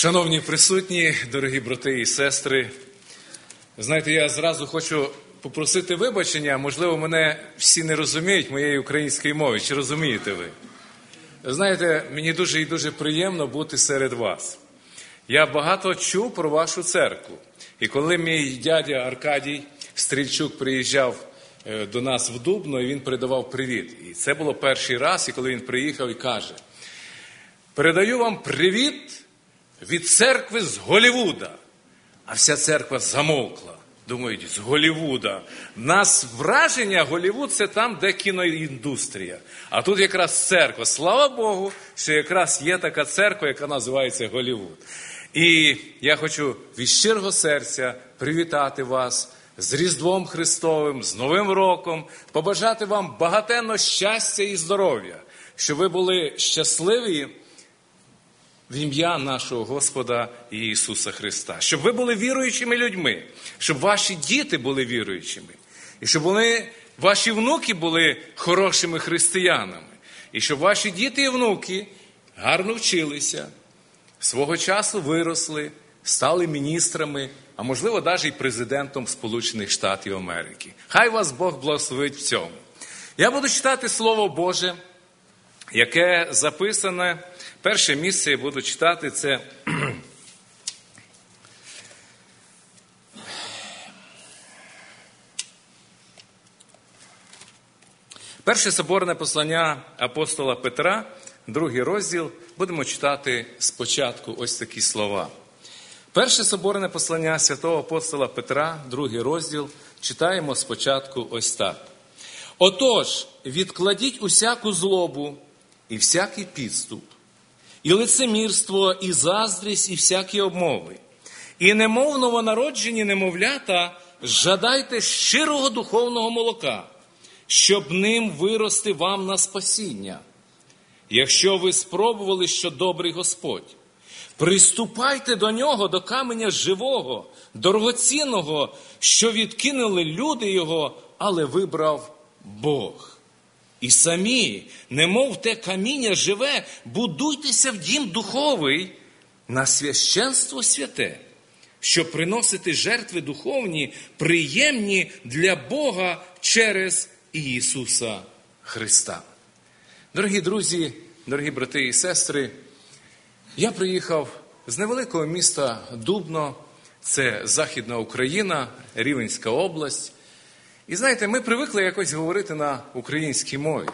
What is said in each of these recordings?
Шановні присутні, дорогі брати і сестри, знаєте, я зразу хочу попросити вибачення, можливо, мене всі не розуміють моєї української мови, чи розумієте ви? Знаєте, мені дуже і дуже приємно бути серед вас. Я багато чув про вашу церкву. І коли мій дядя Аркадій Стрільчук приїжджав до нас в Дубно, і він передавав привіт. І це було перший раз, і коли він приїхав і каже: «Передаю вам привіт від церкви з Голлівуда». А вся церква замовкла. Думають, з Голлівуда. В нас враження, Голлівуд – це там, де кіноіндустрія. А тут якраз церква. Слава Богу, що якраз є така церква, яка називається Голлівуд. І я хочу від щирого серця привітати вас з Різдвом Христовим, з Новим роком, побажати вам багатенно щастя і здоров'я, щоб ви були щасливі в ім'я нашого Господа Ісуса Христа. Щоб ви були віруючими людьми, щоб ваші діти були віруючими, і щоб ваші внуки були хорошими християнами, і щоб ваші діти і внуки гарно вчилися, свого часу виросли, стали міністрами, а можливо навіть і президентом Сполучених Штатів Америки. Хай вас Бог благословить в цьому. Я буду читати Слово Боже, яке записане. Перше місце я буду читати, це Перше соборне послання апостола Петра, 2 розділ. Будемо читати спочатку ось такі слова. Перше соборне послання святого апостола Петра, 2 розділ, читаємо спочатку ось так. «Отож, відкладіть усяку злобу і всякий підступ, і лицемірство, і заздрість, і всякі обмови. І немов новонароджені немовлята, жадайте щирого духовного молока, щоб ним вирости вам на спасіння. Якщо ви спробували, що добрий Господь, приступайте до нього, до каменя живого, дорогоцінного, що відкинули люди його, але вибрав Бог. І самі, немов те каміння живе, будуйтеся в дім духовий на священство святе, щоб приносити жертви духовні, приємні для Бога через Ісуса Христа». Дорогі друзі, дорогі брати і сестри, я приїхав з невеликого міста Дубно, це Західна Україна, Рівненська область. І знаєте, ми привикли якось говорити на українській мові.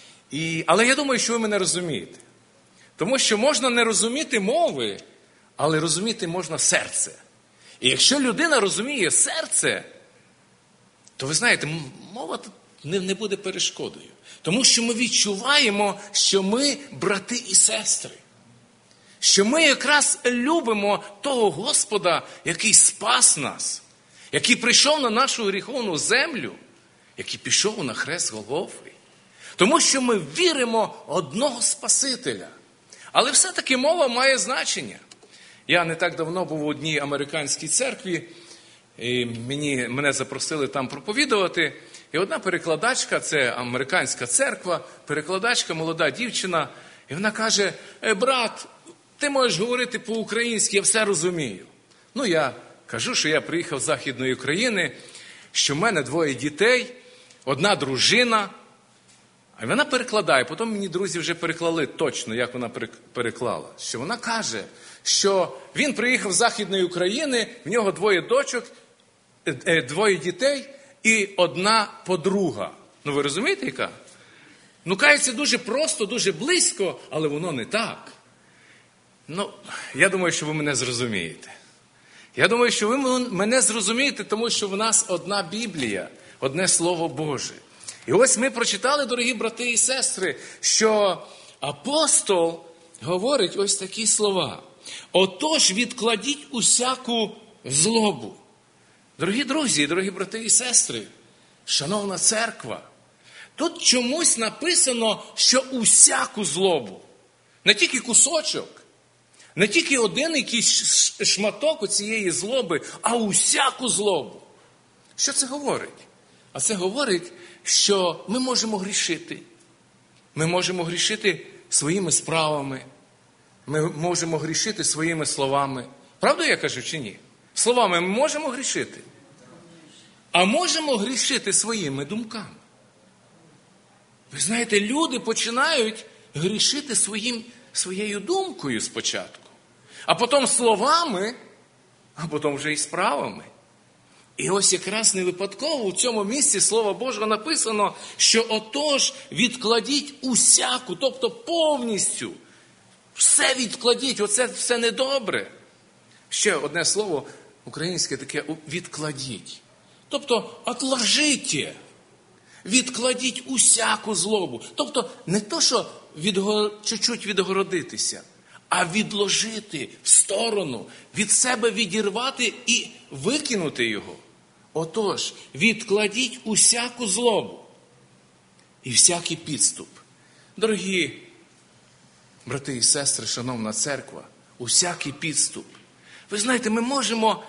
Але я думаю, що ви мене розумієте. Тому що можна не розуміти мови, але розуміти можна серце. І якщо людина розуміє серце, то ви знаєте, мова тут не буде перешкодою. Тому що ми відчуваємо, що ми брати і сестри. Що ми якраз любимо того Господа, який спас нас, який прийшов на нашу гріховну землю, який пішов на хрест Голгофи. Тому що ми віримо одного Спасителя. Але все-таки мова має значення. Я не так давно був у одній американській церкві, і мене запросили там проповідувати. І одна перекладачка, це американська церква, перекладачка, молода дівчина, і вона каже: «Брат, ти можеш говорити по-українськи, я все розумію». Ну, я кажу, що я приїхав з Західної України, що в мене 2 дітей, 1 дружина. А вона перекладає, потім мені друзі вже переклали точно, як вона переклала. Що вона каже, що він приїхав з Західної України, в нього 2 дочок, 2 дітей і 1 подруга. Ну, ви розумієте, яка? Ну, кається дуже просто, дуже близько, але воно не так. Ну, я думаю, що ви мене зрозумієте. Я думаю, що ви мене зрозумієте, тому що в нас одна Біблія, одне Слово Боже. І ось ми прочитали, дорогі брати і сестри, що апостол говорить ось такі слова. «Отож, відкладіть усяку злобу». Дорогі друзі, дорогі брати і сестри, шановна церква, тут чомусь написано, що усяку злобу. Не тільки кусочок, не тільки один якийсь шматок оцієї злоби, а усяку злобу. Що це говорить? А це говорить, що ми можемо грішити. Ми можемо грішити своїми справами. Ми можемо грішити своїми словами. Правда я кажу чи ні? Словами ми можемо грішити. А можемо грішити своїми думками. Ви знаєте, люди починають грішити своєю думкою спочатку. А потім словами, а потім вже і справами. І ось якраз не випадково у цьому місці Слова Божого написано, що отож відкладіть усяку, тобто повністю. Все відкладіть, оце все недобре. Ще одне слово українське таке відкладіть. Тобто отложите, відкладіть усяку злобу. Тобто не то, що чуть-чуть відгородитися, а відложити в сторону, від себе відірвати і викинути його. Отож, відкладіть усяку злобу і всякий підступ. Дорогі брати і сестри, шановна церква, усякий підступ. Ви знаєте, ми можемо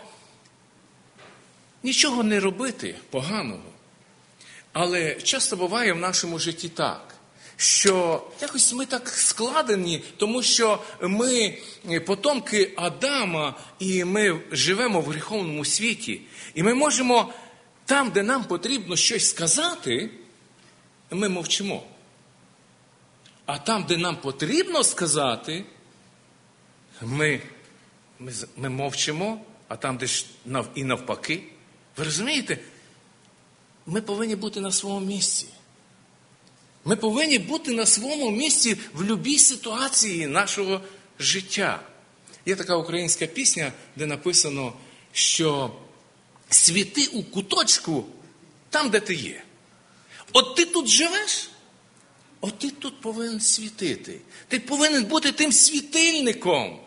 нічого не робити поганого, але часто буває в нашому житті так, що якось ми так складені, тому що ми потомки Адама, і ми живемо в гріховному світі. І ми можемо там, де нам потрібно щось сказати, ми мовчимо. А там, де нам потрібно сказати, ми мовчимо, а там, де ж і навпаки. Ви розумієте? Ми повинні бути на своєму місці. Ми повинні бути на своєму місці в будь-якій ситуації нашого життя. Є така українська пісня, де написано, що світи у куточку там, де ти є. От ти тут живеш, от ти тут повинен світити. Ти повинен бути тим світильником.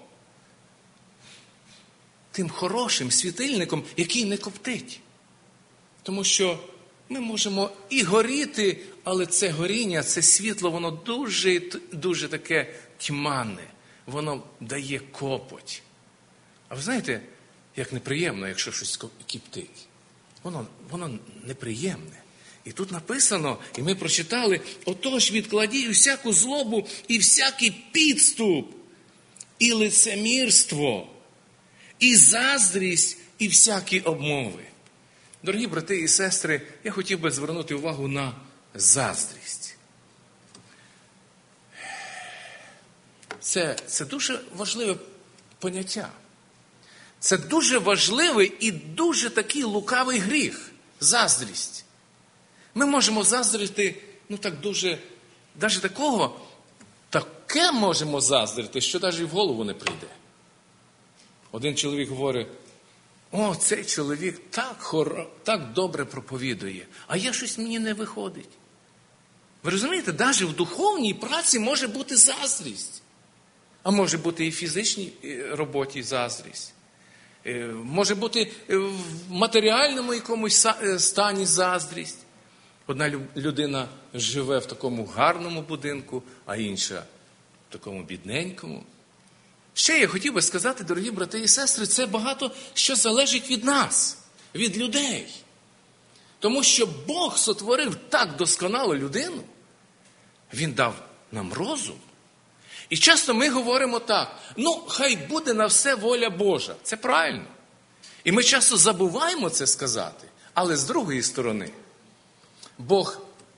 Тим хорошим світильником, який не коптить. Тому що ми можемо і горіти, але це горіння, це світло, воно дуже таке тьмане. Воно дає копоть. А ви знаєте, як неприємно, якщо щось кіптить. Воно неприємне. І тут написано, і ми прочитали, отож відкладіть усяку злобу і всякий підступ, і лицемірство, і заздрість, і всякі обмови. Дорогі брати і сестри, я хотів би звернути увагу на заздрість. Це дуже важливе поняття. Це дуже важливий і дуже такий лукавий гріх – заздрість. Ми можемо заздрити, так дуже, навіть таке можемо заздрити, що навіть в голову не прийде. Один чоловік говорить, цей чоловік так добре проповідує, а щось мені не виходить. Ви розумієте, навіть в духовній праці може бути заздрість. А може бути і в фізичній роботі заздрість. Може бути в матеріальному якомусь стані заздрість. Одна людина живе в такому гарному будинку, а інша в такому бідненькому. Ще я хотів би сказати, дорогі брати і сестри, це багато що залежить від нас, від людей. Тому що Бог сотворив так досконало людину, Він дав нам розум. І часто ми говоримо так, хай буде на все воля Божа. Це правильно. І ми часто забуваємо це сказати. Але з другої сторони, Бог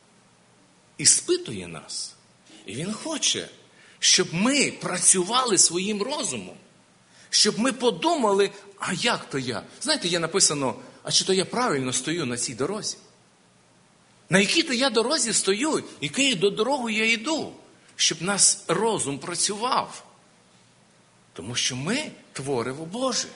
іспитує нас. І Він хоче, щоб ми працювали своїм розумом. Щоб ми подумали, а як то я? Знаєте, є написано, а чи то я правильно стою на цій дорозі? На якій то я дорозі стою, якою до дорогу я йду? Щоб нас розум працював. Тому що ми твориво Боже.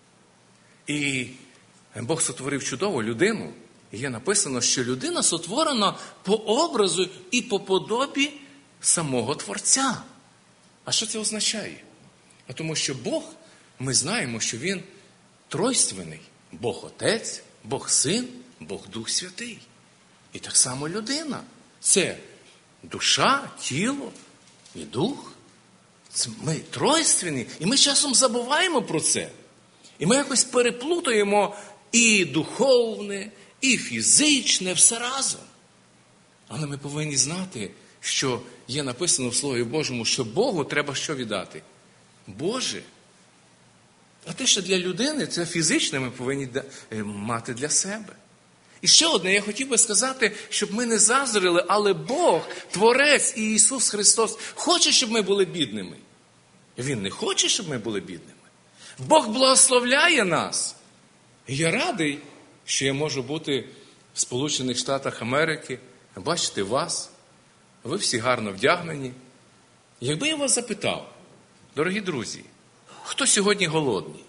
І Бог сотворив чудову людину. І є написано, що людина сотворена по образу і по подобі самого Творця. А що це означає? А тому що Бог, ми знаємо, що Він тройственний. Бог Отець, Бог Син, Бог Дух Святий. І так само людина. Це душа, тіло і дух. Ми тройственні. І ми часом забуваємо про це. І ми якось переплутаємо і духовне, і фізичне, все разом. Але ми повинні знати, що є написано в Слові Божому, що Богу треба що віддати? Боже. А те, що для людини, це фізичне ми повинні мати для себе. І ще одне, я хотів би сказати, щоб ми не заздрили, але Бог, Творець і Ісус Христос хоче, щоб ми були бідними. Він не хоче, щоб ми були бідними. Бог благословляє нас. І я радий, що я можу бути в Сполучених Штатах Америки, бачити вас, ви всі гарно вдягнені. Якби я вас запитав, дорогі друзі, хто сьогодні голодний?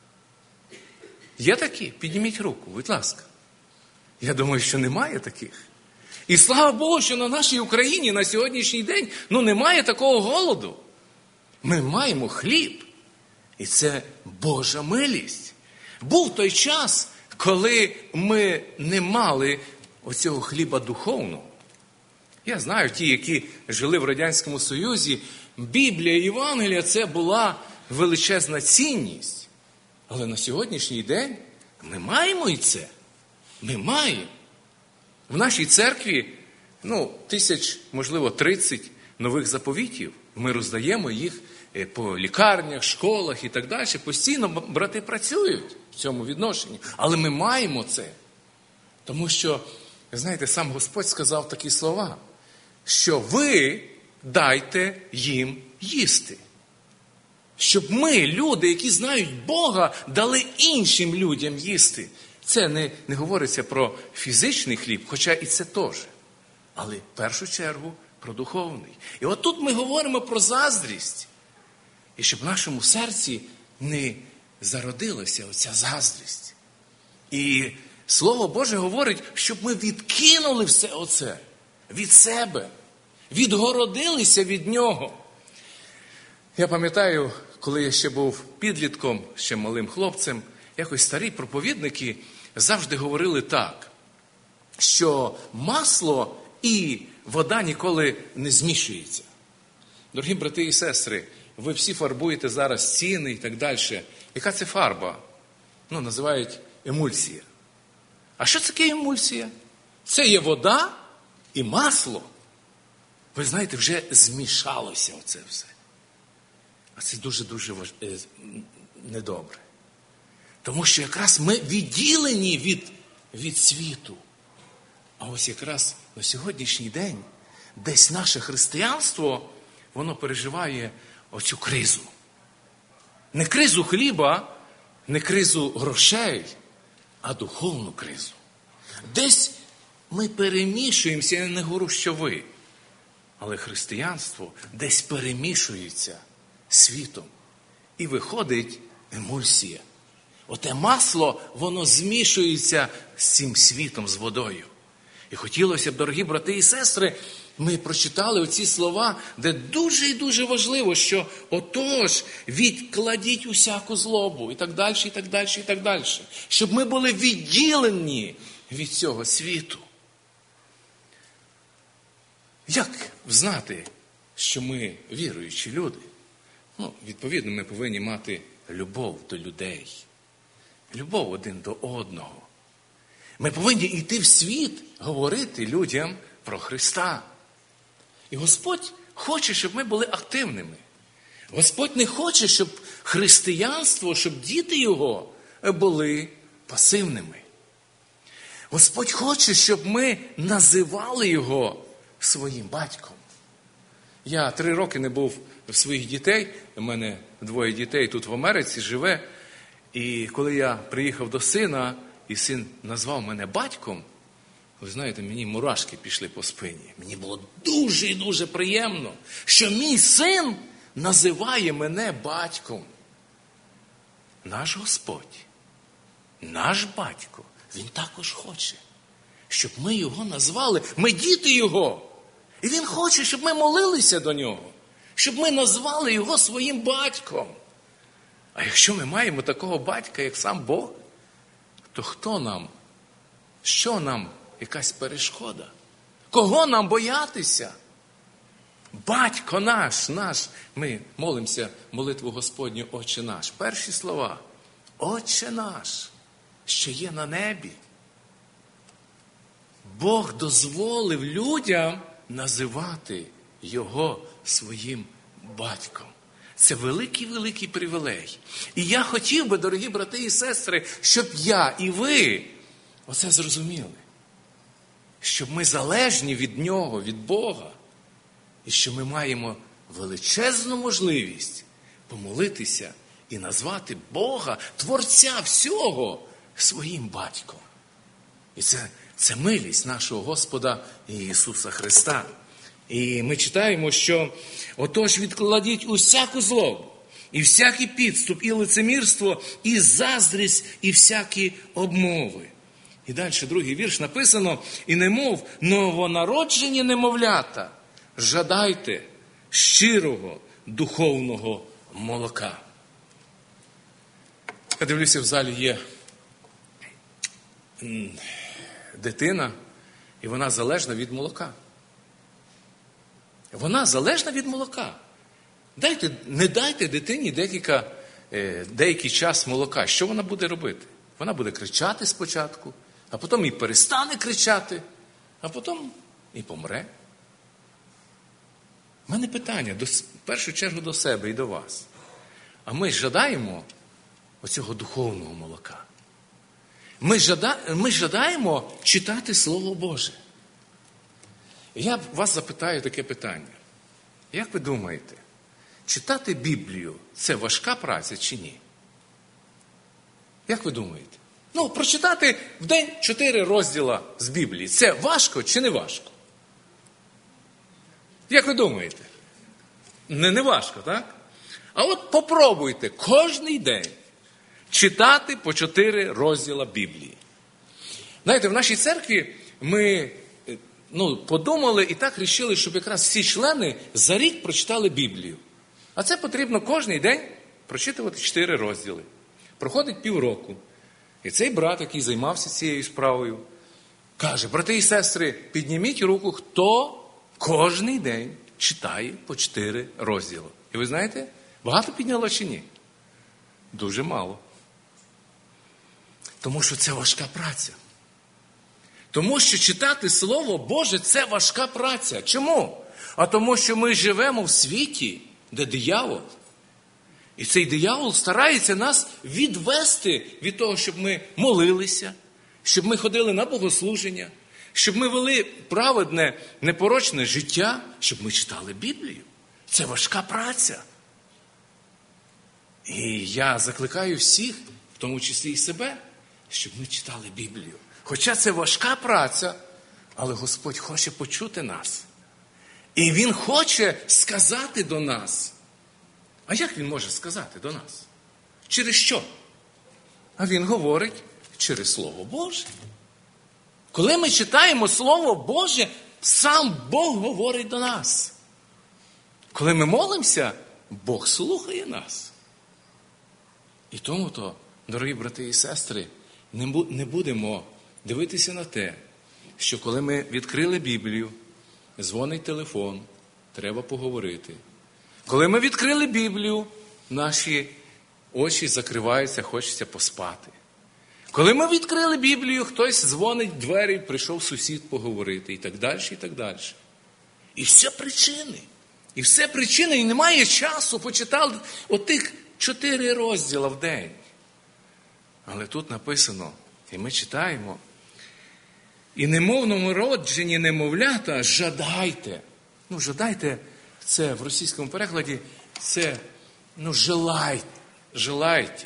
Є такі? Підніміть руку, будь ласка. Я думаю, що немає таких. І слава Богу, що на нашій Україні на сьогоднішній день немає такого голоду. Ми маємо хліб. І це Божа милість. Був той час, коли ми не мали оцього хліба духовного. Я знаю, ті, які жили в Радянському Союзі, Біблія і Євангелія – це була величезна цінність. Але на сьогоднішній день ми маємо і це. Ми маємо. В нашій церкві, можливо, 30 нових заповітів. Ми роздаємо їх по лікарнях, школах і так далі. Постійно брати працюють в цьому відношенні. Але ми маємо це. Тому що, знаєте, сам Господь сказав такі слова, що ви дайте їм їсти. Щоб ми, люди, які знають Бога, дали іншим людям їсти. Це не говориться про фізичний хліб, хоча і це теж. Але в першу чергу про духовний. І от тут ми говоримо про заздрість. І щоб в нашому серці не зародилася оця заздрість. І Слово Боже говорить, щоб ми відкинули все оце від себе. Відгородилися від нього. Я пам'ятаю, коли я ще був підлітком, ще малим хлопцем, якось старі проповідники завжди говорили так, що масло і вода ніколи не змішуються. Дорогі брати і сестри, ви всі фарбуєте зараз стіни і так далі. Яка це фарба? Називають емульсія. А що таке емульсія? Це є вода і масло. Ви знаєте, вже змішалося оце все. А це дуже-дуже недобре. Тому що якраз ми відділені від світу. А ось якраз на сьогоднішній день десь наше християнство, воно переживає оцю кризу. Не кризу хліба, не кризу грошей, а духовну кризу. Десь ми перемішуємося, я не говорю, що ви. Але християнство десь перемішується світом. І виходить емульсія. Оте масло, воно змішується з цим світом, з водою. І хотілося б, дорогі брати і сестри, ми прочитали оці слова, де дуже і дуже важливо, що отож, відкладіть усяку злобу, і так далі, і так далі, і так далі. Щоб ми були відділені від цього світу. Як знати, що ми віруючі люди? Відповідно, ми повинні мати любов до людей. Любов один до одного. Ми повинні йти в світ, говорити людям про Христа. І Господь хоче, щоб ми були активними. Господь не хоче, щоб християнство, щоб діти Його були пасивними. Господь хоче, щоб ми називали Його своїм батьком. Я 3 роки не був в своїх дітей, у мене 2 дітей тут в Америці живе, і коли я приїхав до сина, і син назвав мене батьком, ви знаєте, мені мурашки пішли по спині. Мені було дуже і дуже приємно, що мій син називає мене батьком. Наш Господь, наш батько, він також хоче, щоб ми його назвали, ми діти його. І він хоче, щоб ми молилися до нього, щоб ми назвали його своїм батьком. А якщо ми маємо такого батька, як сам Бог, то хто нам, що нам якась перешкода? Кого нам боятися? Батько наш. Ми молимося молитву Господню «Отче наш». Перші слова. «Отче наш, що є на небі». Бог дозволив людям називати його своїм батьком. Це великий-великий привілей. І я хотів би, дорогі брати і сестри, щоб я і ви оце зрозуміли. Щоб ми залежні від Нього, від Бога. І що ми маємо величезну можливість помолитися і назвати Бога, Творця всього, своїм батьком. І це милість нашого Господа Ісуса Христа. І ми читаємо, що «Отож відкладіть усяку злобу, і всякий підступ, і лицемірство, і заздрість, і всякі обмови». І далі, другий вірш написано, «І немов новонароджені немовлята, жадайте щирого духовного молока». Я дивлюся, в залі є дитина, і вона залежна від молока. Вона залежна від молока. Не дайте дитині деякий час молока. Що вона буде робити? Вона буде кричати спочатку, а потім і перестане кричати, а потім і помре. У мене питання, в першу чергу до себе і до вас. А ми жадаємо оцього духовного молока? Ми жадаємо читати Слово Боже? Я вас запитаю таке питання. Як ви думаєте, читати Біблію – це важка праця чи ні? Як ви думаєте? Прочитати в день 4 розділа з Біблії – це важко чи не важко? Як ви думаєте? Не важко, так? А от попробуйте кожний день читати по 4 розділа Біблії. Знаєте, в нашій церкві ми подумали і так рішили, щоб якраз всі члени за рік прочитали Біблію. А це потрібно кожний день прочитувати 4 розділи. Проходить півроку. І цей брат, який займався цією справою, каже: брати і сестри, підніміть руку, хто кожний день читає по 4 розділи. І ви знаєте, багато підняло чи ні? Дуже мало. Тому що це важка праця. Тому що читати Слово Боже – це важка праця. Чому? А тому, що ми живемо в світі, де диявол. І цей диявол старається нас відвести від того, щоб ми молилися, щоб ми ходили на богослуження, щоб ми вели праведне, непорочне життя, щоб ми читали Біблію. Це важка праця. І я закликаю всіх, в тому числі і себе, щоб ми читали Біблію. Хоча це важка праця, але Господь хоче почути нас. І Він хоче сказати до нас. А як Він може сказати до нас? Через що? А Він говорить через Слово Боже. Коли ми читаємо Слово Боже, сам Бог говорить до нас. Коли ми молимося, Бог слухає нас. І тому-то, дорогі брати і сестри, не будемо дивитися на те, що коли ми відкрили Біблію, дзвонить телефон, треба поговорити. Коли ми відкрили Біблію, наші очі закриваються, хочеться поспати. Коли ми відкрили Біблію, хтось дзвонить в двері, прийшов сусід поговорити і так далі, і так далі. І все причини. І все причини, і немає часу почитати отих 4 розділа в день. Але тут написано, і ми читаємо, і немов новонароджені немовлята, жадайте. Жадайте, це в російському перекладі, це, желайте.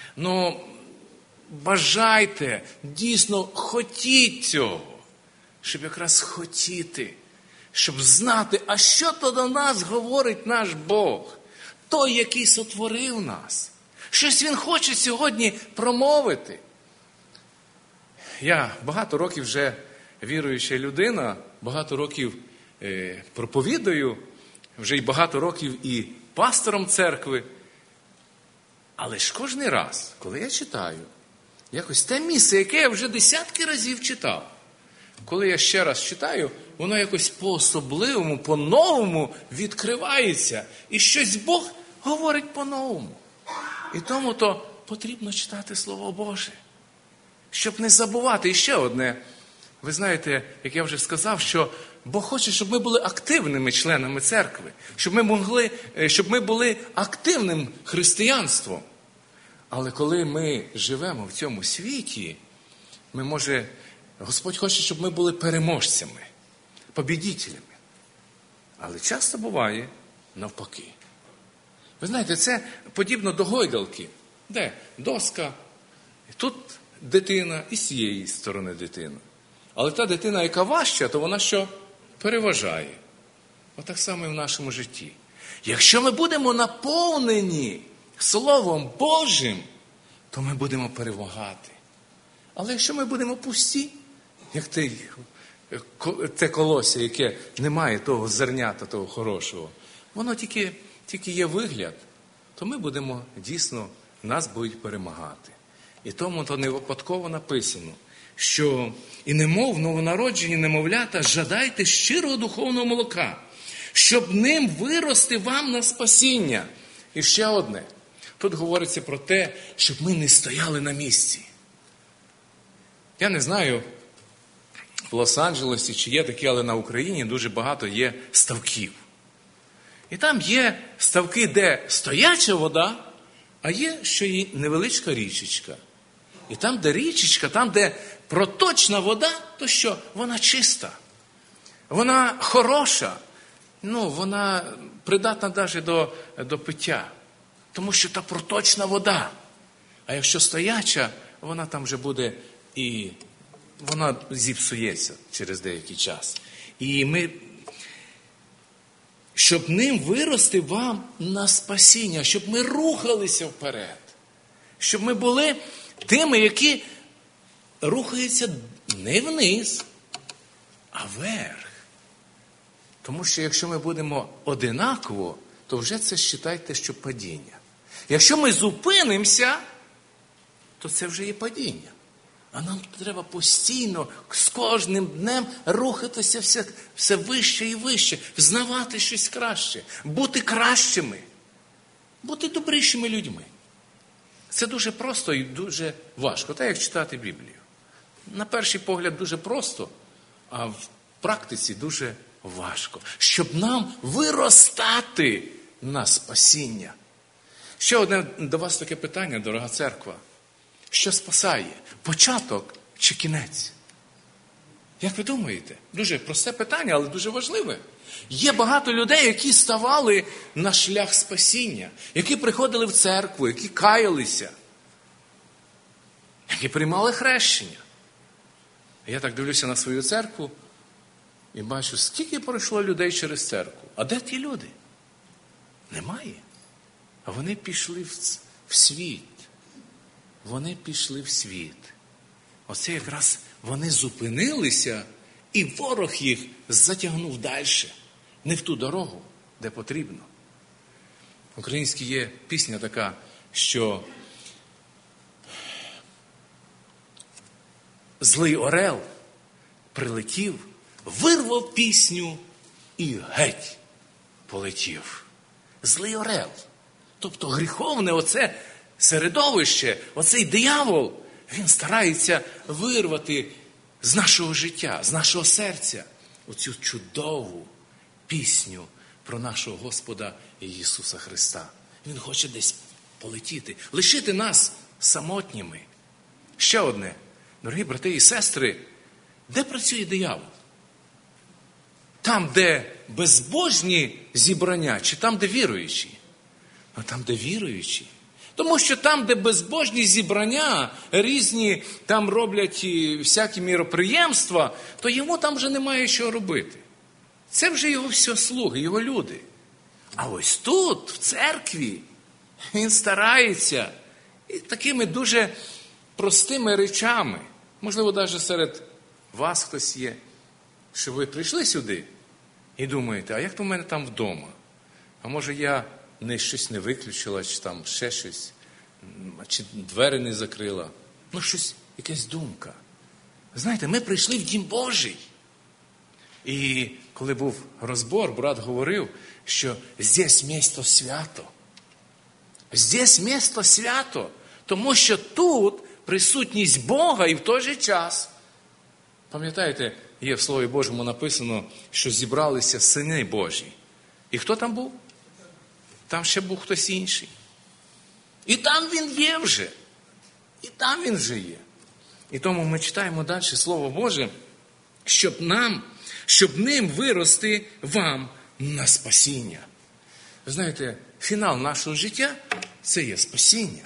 Бажайте, дійсно, хотіть цього. Щоб якраз хотіти, щоб знати, а що то до нас говорить наш Бог. Той, який сотворив нас. Щось Він хоче сьогодні промовити. Я багато років вже віруюча людина, багато років проповідую, вже й багато років і пастором церкви. Але ж кожен раз, коли я читаю, якось те місце, яке я вже десятки разів читав, коли я ще раз читаю, воно якось по-особливому, по-новому відкривається. І щось Бог говорить по-новому. І тому-то потрібно читати Слово Боже, щоб не забувати. І ще одне. Ви знаєте, як я вже сказав, що Бог хоче, щоб ми були активними членами церкви, щоб ми були активним християнством. Але коли ми живемо в цьому світі, Господь хоче, щоб ми були переможцями, побідітелями. Але часто буває навпаки. Ви знаєте, це подібно до гойдалки, де доска, тут дитина і з цієї сторони дитина. Але та дитина, яка важча, то вона що? Переважає. Отак само і в нашому житті. Якщо ми будемо наповнені Словом Божим, то ми будемо перемагати. Але якщо ми будемо пусті, як те колосся, яке не має того зернята, того хорошого, воно тільки є вигляд, то ми будемо дійсно, нас будуть перемагати. І тому то не випадково написано, що і немов новонароджені немовлята жадайте щирого духовного молока, щоб ним вирости вам на спасіння. І ще одне. Тут говориться про те, щоб ми не стояли на місці. Я не знаю, в Лос-Анджелесі чи є такі, але на Україні дуже багато є ставків. І там є ставки, де стояча вода, а є ще й невеличка річечка. І там, де річечка, там, де проточна вода, то що? Вона чиста. Вона хороша. Вона придатна навіть до пиття. Тому що та проточна вода. А якщо стояча, вона там вже буде і вона зіпсується через деякий час. І щоб ним вирости вам на спасіння, щоб ми рухалися вперед. Щоб ми були тими, які рухаються не вниз, а вверх. Тому що якщо ми будемо одинаково, то вже це вважайте, що падіння. Якщо ми зупинимося, то це вже є падіння. А нам треба постійно, з кожним днем рухатися все вище і вище, взнавати щось краще, бути кращими, бути добрішими людьми. Це дуже просто і дуже важко, так як читати Біблію. На перший погляд дуже просто, а в практиці дуже важко. Щоб нам виростати на спасіння. Ще одне до вас таке питання, дорога церква. Що спасає? Початок чи кінець? Як ви думаєте? Дуже просте питання, але дуже важливе. Є багато людей, які ставали на шлях спасіння, які приходили в церкву, які каялися, які приймали хрещення. Я так дивлюся на свою церкву і бачу, скільки пройшло людей через церкву. А де ті люди? Немає. А вони пішли в світ. Вони пішли в світ. Оце якраз вони зупинилися, і ворог їх затягнув далі. Не в ту дорогу, де потрібно. В українській є пісня така, що злий орел прилетів, вирвав пісню і геть полетів. Злий орел. Тобто гріховне оце середовище, оцей диявол, він старається вирвати з нашого життя, з нашого серця оцю чудову пісню про нашого Господа Ісуса Христа. Він хоче десь полетіти, лишити нас самотніми. Ще одне, дорогі брати і сестри, де працює диявол? Там, де безбожні зібрання, чи там, де віруючі? А там, де віруючі. Тому що там, де безбожні зібрання, різні там роблять всякі міроприємства, то йому там вже немає що робити. Це вже його все слуги, його люди. А ось тут, в церкві, він старається і такими дуже простими речами. Можливо, навіть серед вас хтось є, що ви прийшли сюди і думаєте, а як то в мене там вдома? А може я щось не виключила, чи там ще щось, чи двері не закрила. Щось, якась думка. Знаєте, ми прийшли в Дім Божий. І коли був розбор, брат говорив, що здесь місто свято. Здесь місто свято. Тому що тут присутність Бога і в той же час, пам'ятаєте, є в Слові Божому написано, що зібралися сини Божі. І хто там був? Там ще був хтось інший. І там він є вже. І там він вже є. І тому ми читаємо далі Слово Боже, щоб ним вирости вам на спасіння. Ви знаєте, фінал нашого життя – це є спасіння.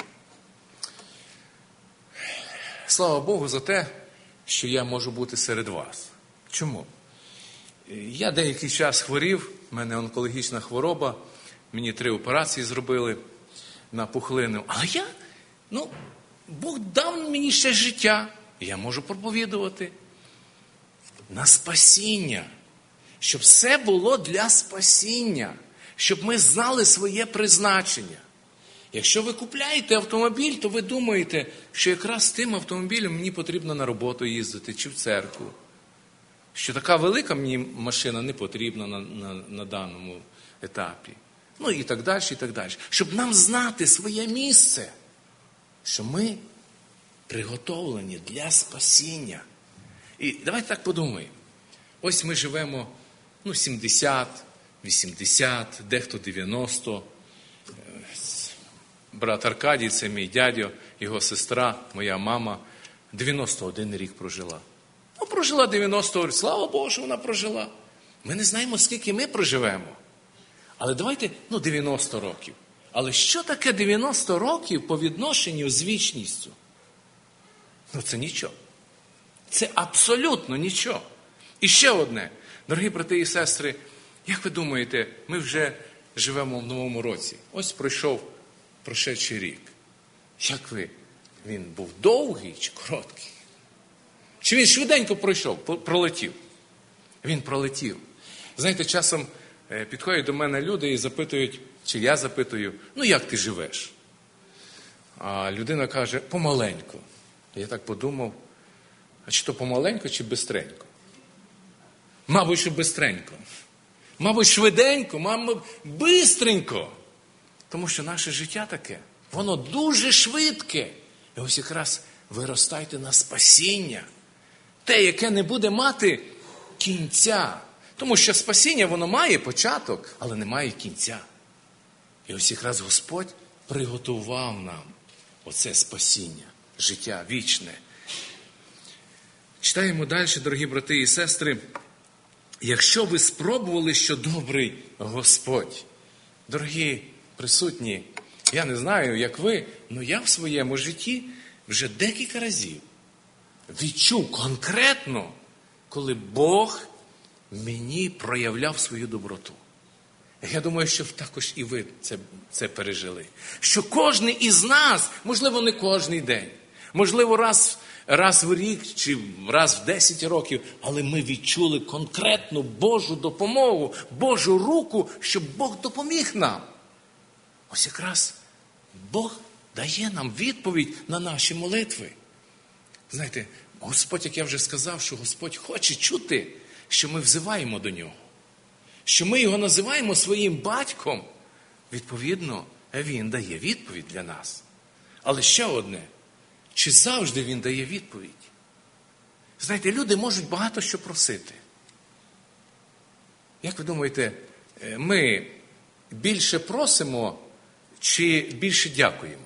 Слава Богу за те, що я можу бути серед вас. Чому? Я деякий час хворів, в мене онкологічна хвороба, мені 3 операції зробили на пухлину. Але Бог дав мені ще життя, і я можу проповідувати на спасіння. Щоб все було для спасіння. Щоб ми знали своє призначення. Якщо ви купляєте автомобіль, то ви думаєте, що якраз тим автомобілем мені потрібно на роботу їздити чи в церкву. Що така велика мені машина не потрібна на даному етапі. І так далі, і так далі. Щоб нам знати своє місце, що ми приготовлені для спасіння. І давайте так подумаємо. Ось ми живемо 70, 80, дехто 90. Брат Аркадій, це мій дядько, його сестра, моя мама, 91 рік прожила. Прожила 90 років, слава Богу, що вона прожила. Ми не знаємо, скільки ми проживемо. Але давайте, 90 років. Але що таке 90 років по відношенню з вічністю? Це нічого. Це абсолютно нічого. І ще одне. Дорогі брати і сестри, як ви думаєте, ми вже живемо в новому році. Ось пройшов прошедший рік. Як він був довгий чи короткий? Чи він швиденько пролетів? Він пролетів. Знаєте, часом підходять до мене люди і запитують, чи я запитую, як ти живеш? А людина каже, помаленьку. Я так подумав, а чи то помаленько, чи бистренько? Мабуть, що бистренько. Мабуть, швиденько, мабуть, бистренько. Тому що наше життя таке, воно дуже швидке. І ось якраз виростайте на спасіння. Те, яке не буде мати кінця. Тому що спасіння, воно має початок, але не має кінця. І ось якраз Господь приготував нам оце спасіння, життя вічне. Читаємо далі, дорогі брати і сестри. Якщо ви спробували, що добрий Господь. Дорогі присутні, я не знаю, як ви, але я в своєму житті вже декілька разів відчув конкретно, коли Бог мені проявляв свою доброту. Я думаю, що також і ви це пережили. Що кожен із нас, можливо, не кожний день, можливо, раз в рік чи раз в 10 років, але ми відчули конкретну Божу допомогу, Божу руку, щоб Бог допоміг нам. Ось якраз Бог дає нам відповідь на наші молитви. Знаєте, Господь, як я вже сказав, що Господь хоче чути, що ми взиваємо до Нього. Що ми Його називаємо своїм батьком. Відповідно, Він дає відповідь для нас. Але ще одне. Чи завжди Він дає відповідь? Знаєте, люди можуть багато що просити. Як ви думаєте, ми більше просимо чи більше дякуємо?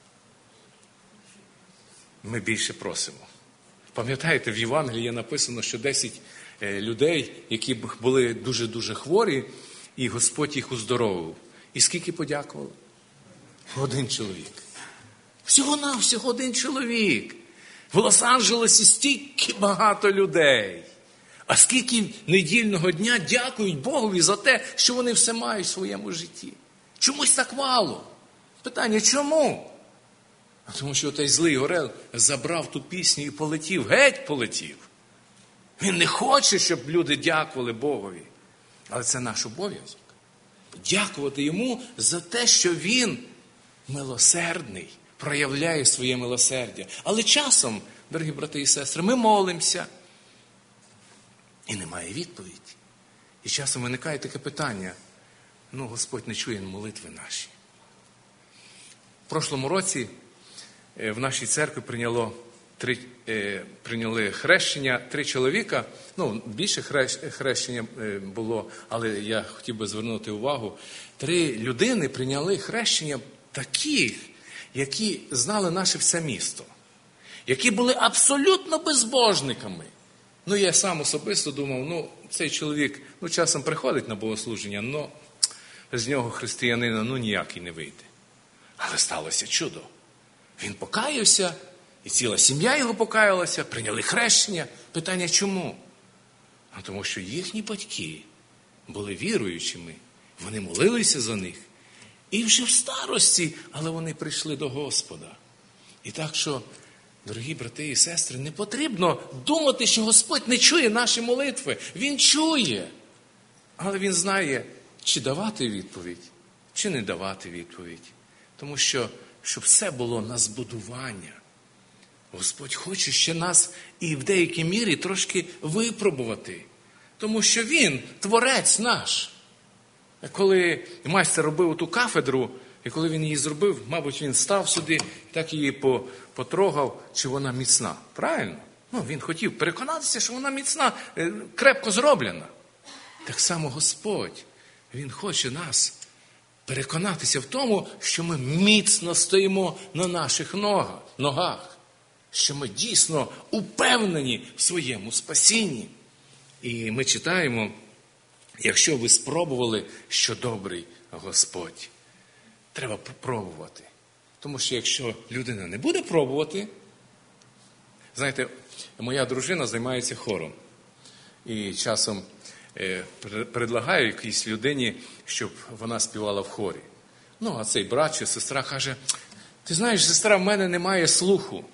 Ми більше просимо. Пам'ятаєте, в Євангелії написано, що 10 людей, які були дуже-дуже хворі, і Господь їх уздоровив. І скільки подякували? 1 чоловік. Всього-навсього 1 чоловік. В Лос-Анджелесі стільки багато людей. А скільки недільного дня дякують Богові за те, що вони все мають в своєму житті. Чомусь так мало. Питання, чому? Тому що той злий Орел забрав ту пісню і полетів, геть полетів. Він не хоче, щоб люди дякували Богові. Але це наш обов'язок. Дякувати Йому за те, що Він милосердний, проявляє своє милосердя. Але часом, дорогі брати і сестри, ми молимося, і немає відповіді. І часом виникає таке питання, Господь не чує молитви наші. В прошлому році в нашій церкві прийняло прийняли хрещення, 3 чоловіка, більше хрещення було, але я хотів би звернути увагу, 3 людини прийняли хрещення таких, які знали наше все місто, які були абсолютно безбожниками. Я сам особисто думав, цей чоловік, часом приходить на богослуження, але з нього християнина, ніякий не вийде. Але сталося чудо. Він покаявся, і ціла сім'я його покаялася, прийняли хрещення. Питання чому? Тому що їхні батьки були віруючими, вони молилися за них. І вже в старості, але вони прийшли до Господа. І так що, дорогі брати і сестри, не потрібно думати, що Господь не чує наші молитви. Він чує. Але Він знає, чи давати відповідь, чи не давати відповідь. Тому що, щоб все було на збудування. Господь хоче ще нас і в деякій мірі трошки випробувати. Тому що Він творець наш. Коли майстер робив ту кафедру, і коли він її зробив, мабуть, він став сюди, так її потрогав, чи вона міцна. Правильно? Він хотів переконатися, що вона міцна, крепко зроблена. Так само Господь, Він хоче нас переконатися в тому, що ми міцно стоїмо на наших ногах, що ми дійсно упевнені в своєму спасінні. І ми читаємо, якщо ви спробували, що добрий Господь. Треба пробувати. Тому що якщо людина не буде пробувати, знаєте, моя дружина займається хором. І часом предлагаю якійсь людині, щоб вона співала в хорі. А цей брат чи сестра каже, ти знаєш, сестра, в мене немає слуху.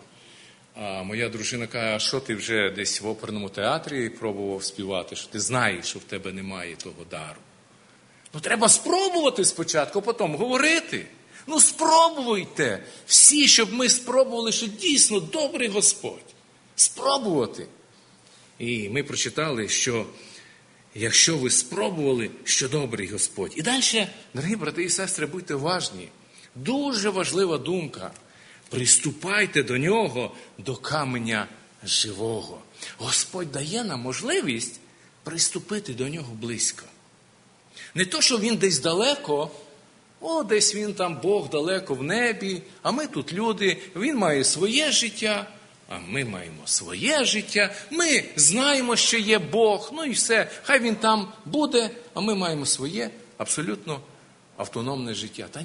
А моя дружина каже, а що ти вже десь в оперному театрі пробував співати, що ти знаєш, що в тебе немає того дару. Треба спробувати спочатку, а потім говорити. Спробуйте. Всі, щоб ми спробували, що дійсно добрий Господь. Спробувати. І ми прочитали, що якщо ви спробували, що добрий Господь. І далі, дорогі брати і сестри, будьте уважні. Дуже важлива думка. Приступайте до нього, до каменя живого. Господь дає нам можливість приступити до нього близько. Не то, що він десь далеко, десь він там, Бог далеко в небі, а ми тут люди, він має своє життя, а ми маємо своє життя. Ми знаємо, що є Бог, і все, хай він там буде, а ми маємо своє абсолютно автономне життя. Та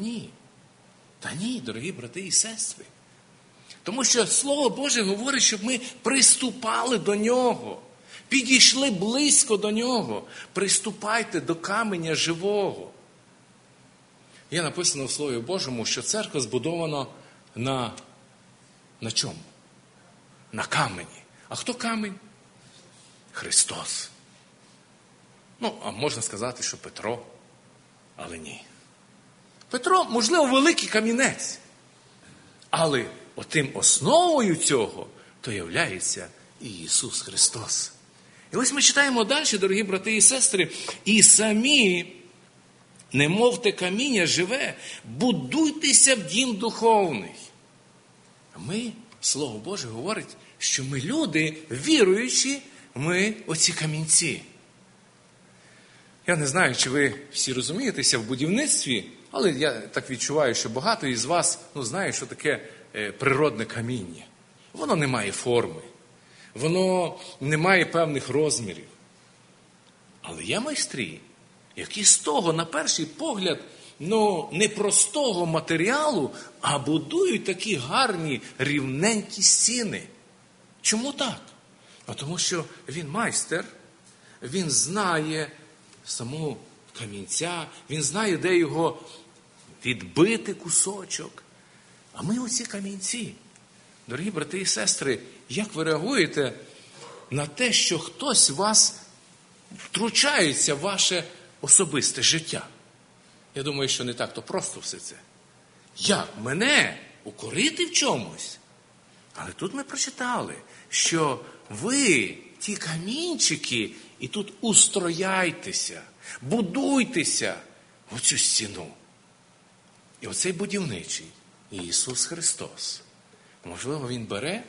ні, дорогі брати і сестри. Тому що Слово Боже говорить, щоб ми приступали до нього, підійшли близько до нього, приступайте до каменя живого. Є написано в Слові Божому, що церква збудована на чому? На камені. А хто камінь? Христос. А можна сказати, що Петро, але ні. Петро, можливо, великий камінець, але отим основою цього то являється і Ісус Христос. І ось ми читаємо далі, дорогі брати і сестри, і самі, немовте каміння живе, будуйтеся в дім духовний. А ми, Слово Боже говорить, що ми люди, віруючі, ми оці камінці. Я не знаю, чи ви всі розумієтеся в будівництві, але я так відчуваю, що багато із вас знає, що таке природне каміння. Воно не має форми, воно не має певних розмірів. Але є майстрі, які з того, на перший погляд, непростого матеріалу, а будують такі гарні, рівненькі стіни. Чому так? Тому що він майстер, він знає самого камінця, він знає, де його відбити кусочок. А ми оці камінці. Дорогі брати і сестри, як ви реагуєте на те, що хтось вас втручається в ваше особисте життя? Я думаю, що не так-то просто все це. Як мене укорити в чомусь? Але тут ми прочитали, що ви, ті камінчики, і тут устрояйтеся, будуйтеся в цю стіну. І оцей будівничий Ісус Христос. Можливо, Він бере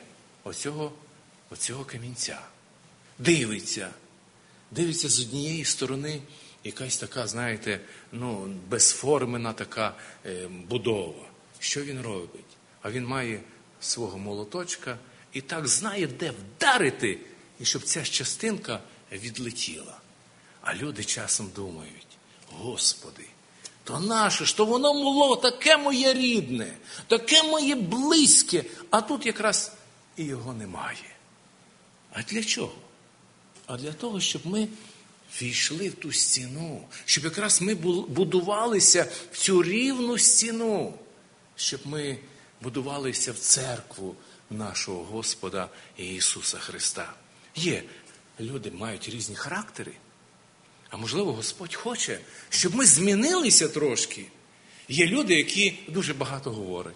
оцього камінця. Дивиться з однієї сторони якась така, знаєте, безформена така будова. Що він робить? А він має свого молоточка і так знає, де вдарити, і щоб ця частинка відлетіла. А люди часом думають: Господи, то наше ж, то воно було таке моє рідне, таке моє близьке, а тут якраз і його немає. А для чого? А для того, щоб ми війшли в ту стіну, щоб якраз ми будувалися в цю рівну стіну, щоб ми будувалися в церкву нашого Господа Ісуса Христа. Люди мають різні характери, а можливо Господь хоче, щоб ми змінилися трошки. Є люди, які дуже багато говорять,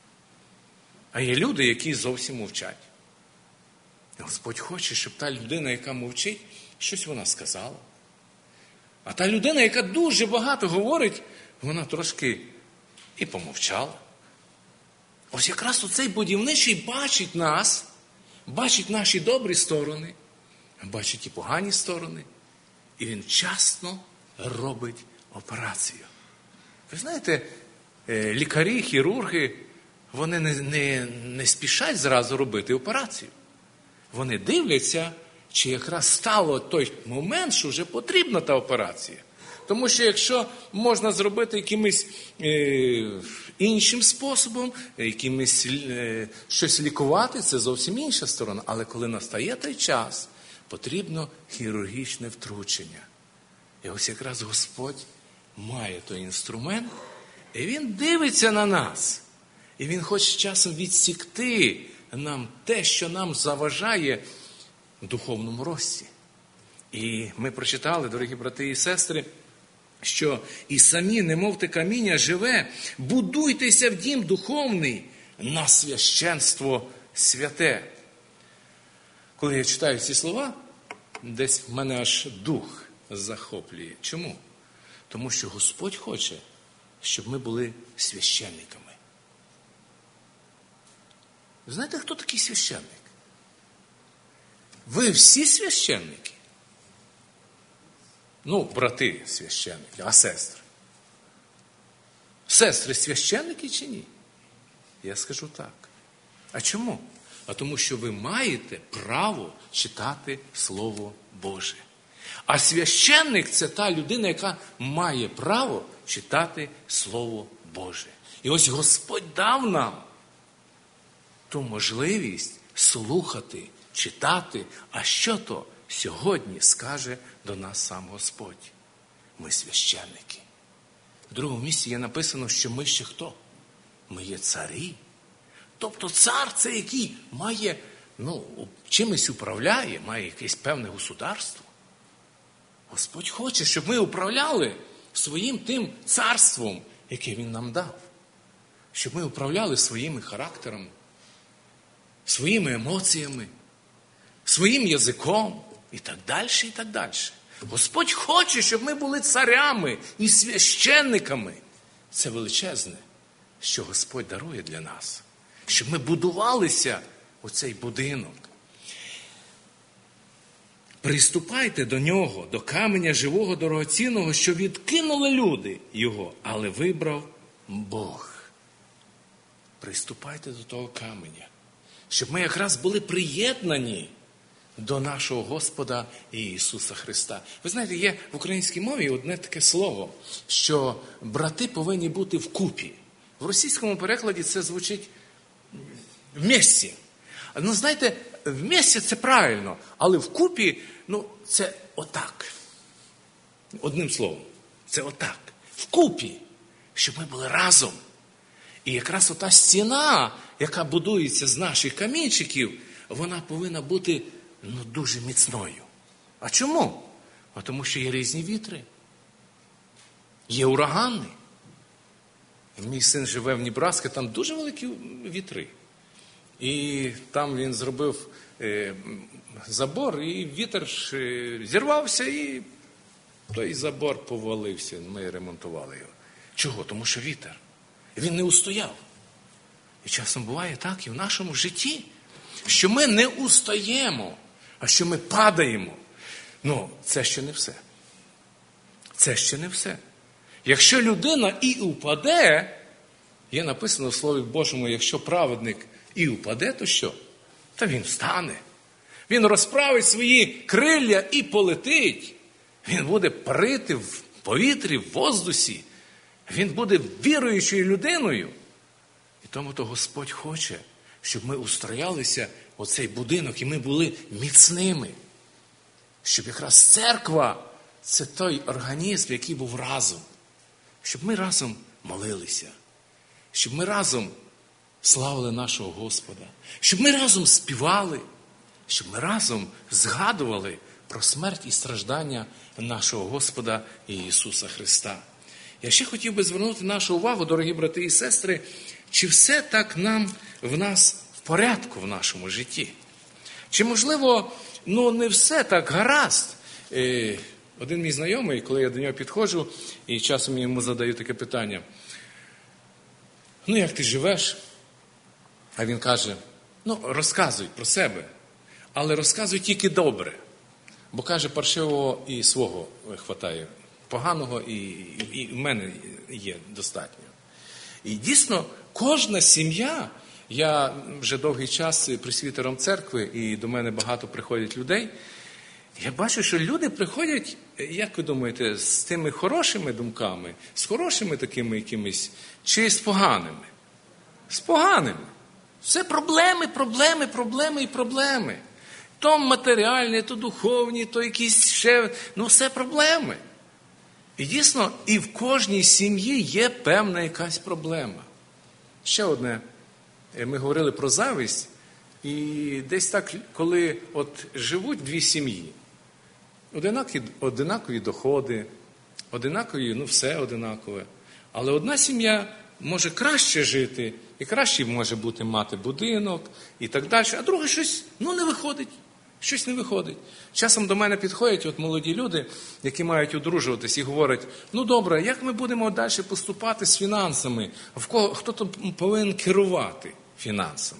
а є люди, які зовсім мовчать. Господь хоче, щоб та людина, яка мовчить, щось вона сказала. А та людина, яка дуже багато говорить, вона трошки і помовчала. Ось якраз оцей будівничий бачить нас, бачить наші добрі сторони, бачить і погані сторони, і він вчасно робить операцію. Ви знаєте, лікарі, хірурги, вони не спішать зразу робити операцію. Вони дивляться, чи якраз стало той момент, що вже потрібна та операція. Тому що якщо можна зробити якимось іншим способом, якимось щось лікувати, це зовсім інша сторона. Але коли настає той час, потрібно хірургічне втручення. І ось якраз Господь має той інструмент, і Він дивиться на нас. І Він хоче часом відсікти нам те, що нам заважає в духовному рості. І ми прочитали, дорогі брати і сестри, що і самі, немов те каміння живе, будуйтеся в дім духовний на священство святе. Коли я читаю ці слова, десь в мене аж дух захоплює. Чому? Тому що Господь хоче, щоб ми були священниками. Ви знаєте, хто такий священник? Ви всі священники? Брати священники, а сестри? Сестри священники чи ні? Я скажу так. А чому? А тому, що ви маєте право читати Слово Боже. А священник – це та людина, яка має право читати Слово Боже. І ось Господь дав нам ту можливість слухати, читати, а що то сьогодні скаже до нас сам Господь. Ми священники. В другому місці є написано, що ми ще хто? Ми є царі. Тобто цар – це який має, чимось управляє, має якесь певне государство. Господь хоче, щоб ми управляли своїм тим царством, яке Він нам дав. Щоб ми управляли своїми характерами, своїми емоціями, своїм язиком і так далі, і так далі. Господь хоче, щоб ми були царями і священниками. Це величезне, що Господь дарує для нас. Щоб ми будувалися у цей будинок. Приступайте до нього, до каменя живого дорогоцінного, що відкинули люди його, але вибрав Бог. Приступайте до того каменя, щоб ми якраз були приєднані до нашого Господа Ісуса Христа. Ви знаєте, є в українській мові одне таке слово, що брати повинні бути вкупі. В російському перекладі це звучить вместе. Знаєте, вместе це правильно, але вкупі, це отак. Одним словом, це отак. Вкупі, щоб ми були разом. І якраз ота стіна, яка будується з наших камінчиків, вона повинна бути дуже міцною. А чому? Тому що є різні вітри. Є урагани. Мій син живе в Небрасці, там дуже великі вітри. І там він зробив забор, і вітер зірвався, і той забор повалився. Ми ремонтували його. Чого? Тому що вітер. Він не устояв. І часом буває так і в нашому житті, що ми не устаємо, а що ми падаємо. Ну, це ще не все. Це ще не все. Якщо людина і упаде, є написано в Слові Божому, якщо праведник і упаде, то що? Та він встане. Він розправить свої крилля і полетить. Він буде парити в повітрі, в воздусі. Він буде віруючою людиною. І тому то Господь хоче, щоб ми устроялися в цей будинок і ми були міцними. Щоб якраз церква – це той організм, який був разом. Щоб ми разом молилися. Щоб ми разом славили нашого Господа. Щоб ми разом співали. Щоб ми разом згадували про смерть і страждання нашого Господа Ісуса Христа. Я ще хотів би звернути нашу увагу, дорогі брати і сестри, чи все так в нас в порядку в нашому житті? Чи, можливо, не все так гаразд? Один мій знайомий, коли я до нього підходжу, і часом йому задаю таке питання. Як ти живеш? А він каже, розказуй про себе, але розказуй тільки добре. Бо, каже, паршивого і свого хватає, поганого і в мене є достатньо. І дійсно, кожна сім'я, я вже довгий час пресвітером церкви, і до мене багато приходять людей, я бачу, що люди приходять, як ви думаєте, з тими хорошими думками, з хорошими такими якимись, чи з поганими? З поганими. Все проблеми, проблеми, проблеми і проблеми. То матеріальні, то духовні, то якісь ще, все проблеми. І дійсно, і в кожній сім'ї є певна якась проблема. Ще одне, ми говорили про зависть, і десь так, коли живуть дві сім'ї, одинакові доходи, одинакові, все одинакове, але одна сім'я може краще жити, і краще може бути мати будинок, і так далі, а друга щось, не виходить. Щось не виходить. Часом до мене підходять молоді люди, які мають одружуватись, і говорять, добре, як ми будемо далі поступати з фінансами? Хто там повинен керувати фінансами?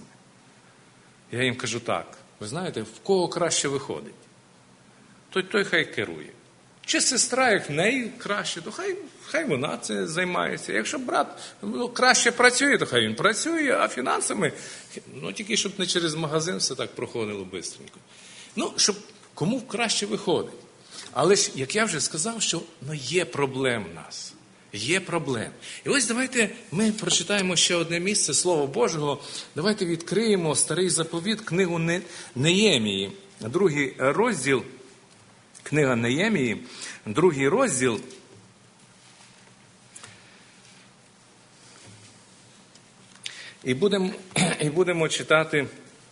Я їм кажу так, ви знаєте, в кого краще виходить? Той хай керує. Чи сестра, як в неї краще, то хай вона це займається. Якщо брат краще працює, то хай він працює, а фінансами, тільки щоб не через магазин все так проходило бистренько. Щоб кому краще виходить. Але ж, як я вже сказав, що є проблем в нас. Є проблем. І ось давайте ми прочитаємо ще одне місце Слова Божого. Давайте відкриємо Старий Заповіт, книгу Неємії, 2 розділ, книга Неємії, 2 розділ. І будемо читати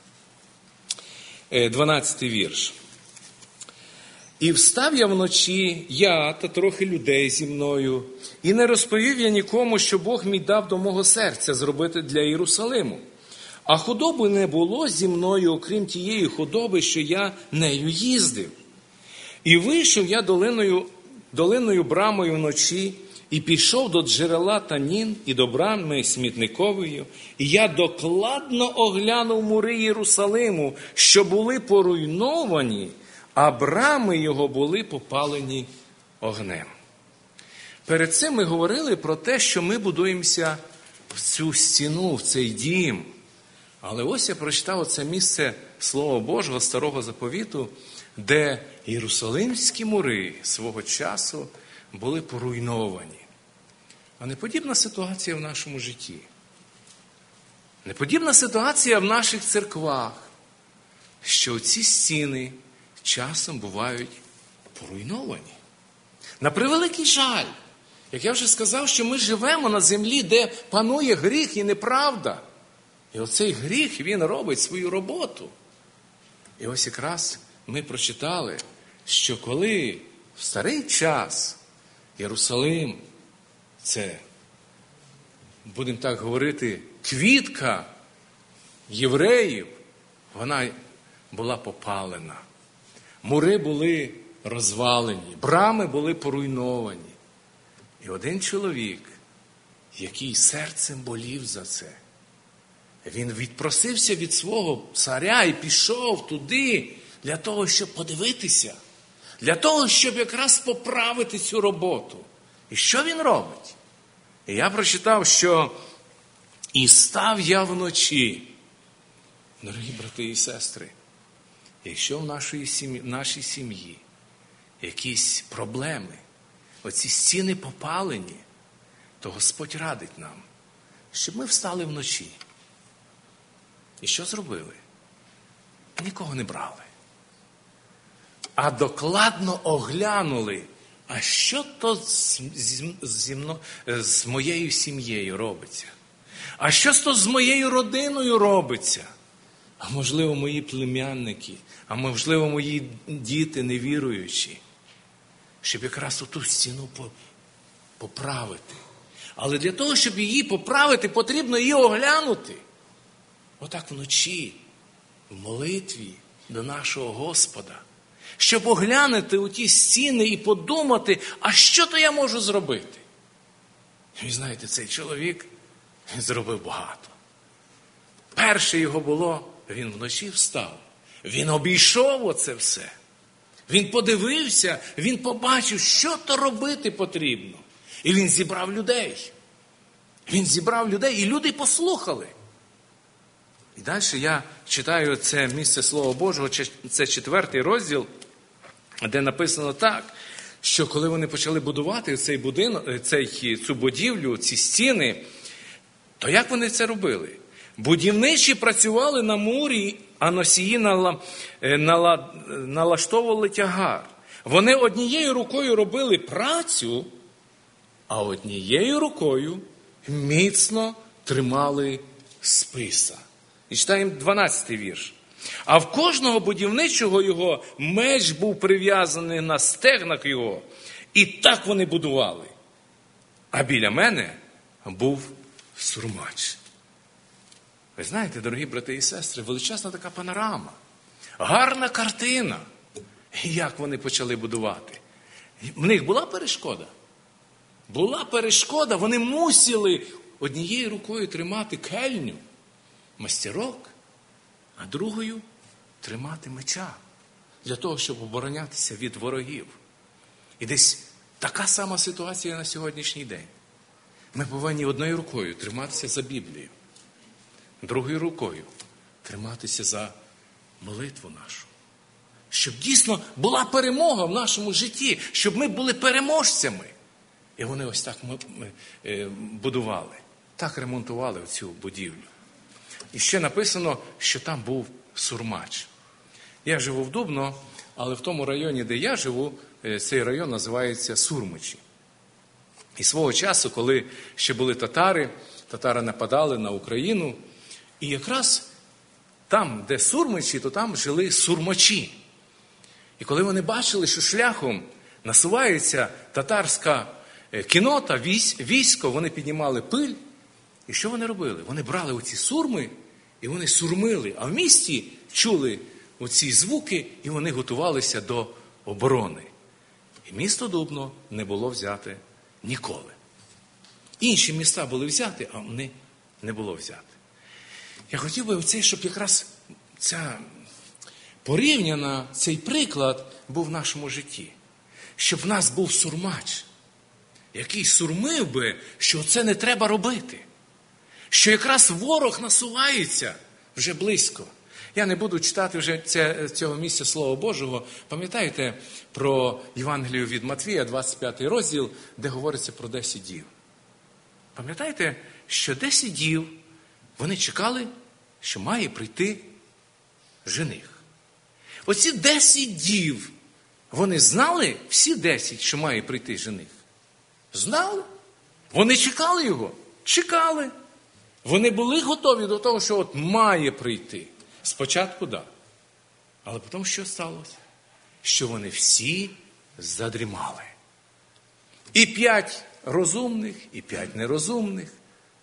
12-й вірш. «І встав я вночі, я та трохи людей зі мною, і не розповів я нікому, що Бог мій дав до мого серця зробити для Єрусалиму. А худоби не було зі мною, окрім тієї худоби, що я нею їздив. І вийшов я долиною брамою вночі, і пішов до джерела Танін і до брами смітникової, і я докладно оглянув мури Єрусалиму, що були поруйновані, а брами його були попалені огнем». Перед цим ми говорили про те, що ми будуємося в цю стіну, в цей дім. Але ось я прочитав це місце Слова Божого, Старого Заповіту, де єрусалимські мури свого часу були поруйновані. А не подібна ситуація в нашому житті. Не подібна ситуація в наших церквах, що ці стіни часом бувають поруйновані. На превеликий жаль, як я вже сказав, що ми живемо на землі, де панує гріх і неправда. І оцей гріх, він робить свою роботу. І ось якраз ми прочитали, що коли в старий час Єрусалим, це, будемо так говорити, квітка євреїв, вона була попалена. Мури були розвалені, брами були поруйновані. І один чоловік, який серцем болів за це, Він відпросився від свого царя і пішов туди для того, щоб подивитися. Для того, щоб якраз поправити цю роботу. І що він робить? І я прочитав, що «І став я вночі». Дорогі брати і сестри, якщо в нашій сім'ї якісь проблеми, оці стіни попалені, то Господь радить нам, щоб ми встали вночі. І що зробили? Нікого не брали. А докладно оглянули, а що то з моєю сім'єю робиться? А що то з моєю родиною робиться? А можливо, мої племянники, а можливо, мої діти невіруючі. Щоб якраз оту стіну поправити. Але для того, щоб її поправити, потрібно її оглянути. Отак вночі, в молитві до нашого Господа. Щоб оглянути у ті стіни і подумати, а що то я можу зробити? І знаєте, цей чоловік зробив багато. Перше його було, він вночі встав. Він обійшов оце все. Він подивився, він побачив, що то робити потрібно. І він зібрав людей. Він зібрав людей, і люди послухали. І далі я читаю це місце Слова Божого, це 4 розділ, де написано так, що коли вони почали будувати цей будинок, цю будівлю, ці стіни, то як вони це робили? Будівничі працювали на мурі, а носії налаштовували тягар. Вони однією рукою робили працю, а однією рукою міцно тримали списа. І читаємо 12-й вірш. А в кожного будівничого його меч був прив'язаний на стегнах його. І так вони будували. А біля мене був сурмач. Ви знаєте, дорогі брати і сестри, величезна така панорама. Гарна картина. Як вони почали будувати. В них була перешкода. Була перешкода. Вони мусили однією рукою тримати кельню, мастерок, а другою тримати меча. Для того, щоб оборонятися від ворогів. І десь така сама ситуація на сьогоднішній день. Ми повинні одною рукою триматися за Біблію. Другою рукою триматися за молитву нашу. Щоб дійсно була перемога в нашому житті. Щоб ми були переможцями. І вони ось так будували. Так ремонтували цю будівлю. І ще написано, що там був сурмач. Я живу в Дубно, але в тому районі, де я живу, цей район називається Сурмичі. І свого часу, коли ще були татари нападали на Україну, і якраз там, де Сурмичі, то там жили сурмачі. І коли вони бачили, що шляхом насувається татарська кінота, військо, вони піднімали пиль. І що вони робили? Вони брали оці сурми, і вони сурмили. А в місті чули оці звуки, і вони готувалися до оборони. І місто Дубно не було взяте ніколи. Інші міста були взяті, а вони не було взяти. Я хотів би оцей, щоб якраз ця порівняна, цей приклад був в нашому житті. Щоб в нас був сурмач, який сурмив би, що це не треба робити. Що якраз ворог насувається вже близько. Я не буду читати вже цього місця Слова Божого. Пам'ятаєте про Євангелію від Матвія, 25 розділ, де говориться про 10 дів? Пам'ятаєте, що 10 дів, вони чекали, що має прийти жених. Оці 10 дів, вони знали, всі 10, що має прийти жених? Знали. Вони чекали його? Чекали. Вони були готові до того, що от має прийти. Спочатку да. Але потім що сталося? Що вони всі задрімали. І 5 розумних, і 5 нерозумних.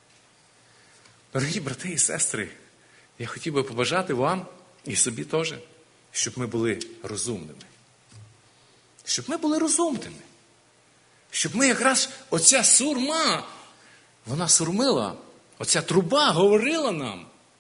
Дорогі брати і сестри, я хотів би побажати вам і собі теж, щоб ми були розумними. Щоб ми були розумними. Щоб ми якраз оця сурма, вона сурмила, оця труба говорила нам,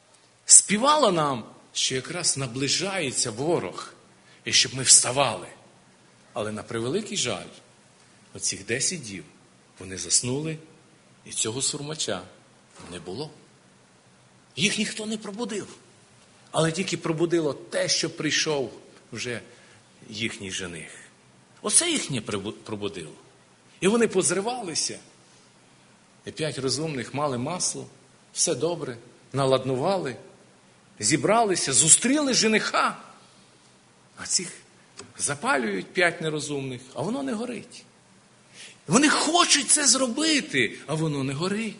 співала нам, що якраз наближається ворог, і щоб ми вставали. Але на превеликий жаль, оцих 10 дів, вони заснули, і цього сурмача не було. Їх ніхто не пробудив. Але тільки пробудило те, що прийшов вже їхній жених. Оце їхнє пробудило. І вони позривалися. І 5 розумних мали масло, все добре, наладнували, зібралися, зустріли жениха. А цих запалюють 5 нерозумних, а воно не горить. Вони хочуть це зробити, а воно не горить.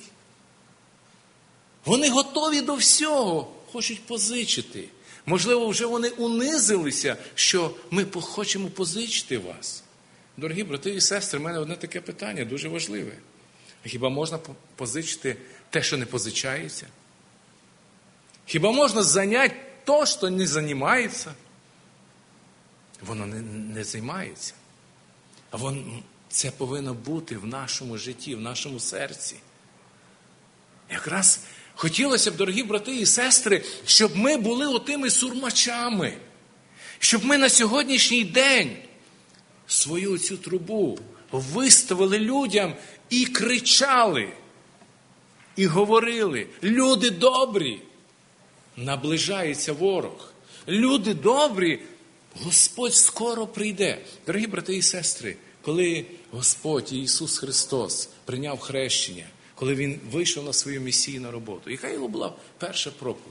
Вони готові до всього, хочуть позичити. Можливо, вже вони унизилися, що ми хочемо позичити вас. Дорогі брати і сестри, в мене одне таке питання, дуже важливе. Хіба можна позичити те, що не позичається? Хіба можна зайняти то, що не займається? Воно не займається. А це повинно бути в нашому житті, в нашому серці. Якраз хотілося б, дорогі брати і сестри, щоб ми були отими сурмачами. Щоб ми на сьогоднішній день свою цю трубу виставили людям і кричали, і говорили: люди добрі, наближається ворог. Люди добрі, Господь скоро прийде. Дорогі брати і сестри, коли Господь Ісус Христос прийняв хрещення, коли Він вийшов на свою місійну роботу, яка його була перша проповідь?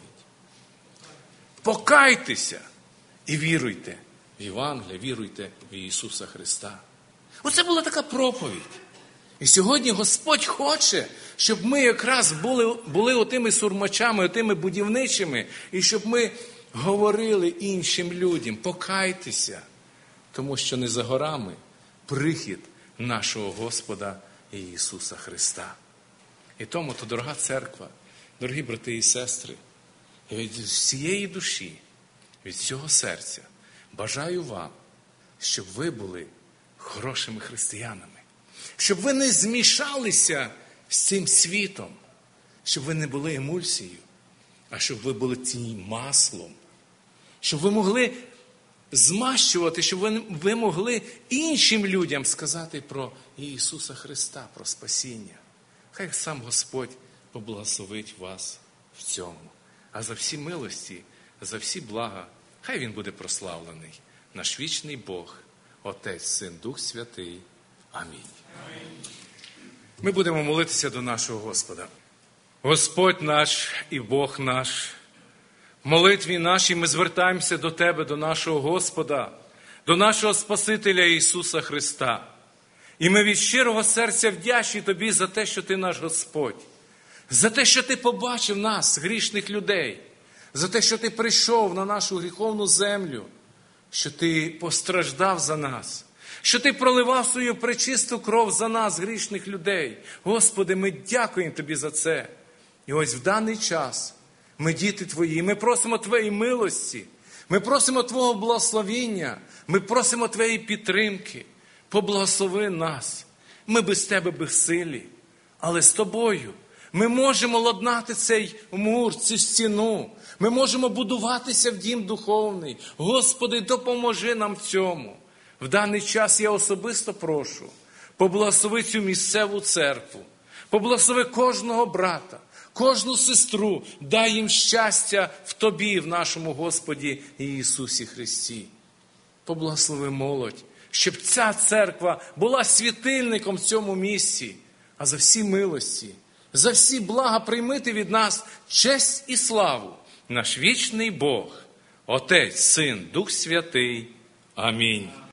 Покайтеся і віруйте в Євангеліє, віруйте в Ісуса Христа. Оце була така проповідь. І сьогодні Господь хоче, щоб ми якраз були отими сурмачами, отими будівничими, і щоб ми говорили іншим людям: покайтеся, тому що не за горами прихід нашого Господа Ісуса Христа. І тому, то, дорога церква, дорогі брати і сестри, від всієї душі, від всього серця бажаю вам, щоб ви були хорошими християнами. Щоб ви не змішалися з цим світом, щоб ви не були емульсією, а щоб ви були цим маслом. Щоб ви могли змащувати, щоб ви могли іншим людям сказати про Ісуса Христа, про спасіння. Хай сам Господь поблагословить вас в цьому. А за всі милості, за всі блага, хай Він буде прославлений. Наш вічний Бог, Отець, Син, Дух Святий. Амінь. Ми будемо молитися до нашого Господа. Господь наш і Бог наш, в молитві нашій ми звертаємося до Тебе, до нашого Господа, до нашого Спасителя Ісуса Христа. І ми від щирого серця вдячні Тобі за те, що Ти наш Господь, за те, що Ти побачив нас, грішних людей, за те, що Ти прийшов на нашу гріховну землю, що Ти постраждав за нас, що Ти проливав свою пречисту кров за нас, грішних людей. Господи, ми дякуємо Тобі за це. І ось в даний час ми діти Твої, ми просимо Твоєї милості, ми просимо Твого благословіння, ми просимо Твоєї підтримки. Поблагослови нас. Ми без Тебе безсилі, але з Тобою ми можемо ладнати цей мур, цю стіну. Ми можемо будуватися в дім духовний. Господи, допоможи нам в цьому. В даний час я особисто прошу, поблагослови цю місцеву церкву, поблагослови кожного брата, кожну сестру, дай їм щастя в Тобі, в нашому Господі Ісусі Христі. Поблагослови молодь, щоб ця церква була світильником в цьому місці, а за всі милості, за всі блага приймити від нас честь і славу. Наш вічний Бог, Отець, Син, Дух Святий. Амінь.